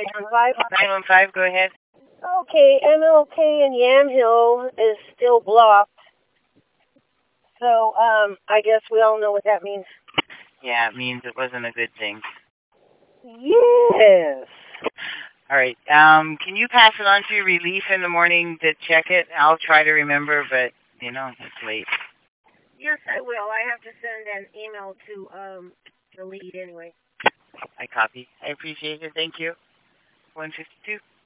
915, go ahead. Okay, MLK in Yamhill is still blocked. So, I guess we all know what that means. Yeah, it means it wasn't a good thing. Yes. All right. Can you pass it on to Relief in the morning to check it? I'll try to remember, but, it's late. Yes, I will. I have to send an email to, the lead anyway. I copy. I appreciate it. Thank you. 152.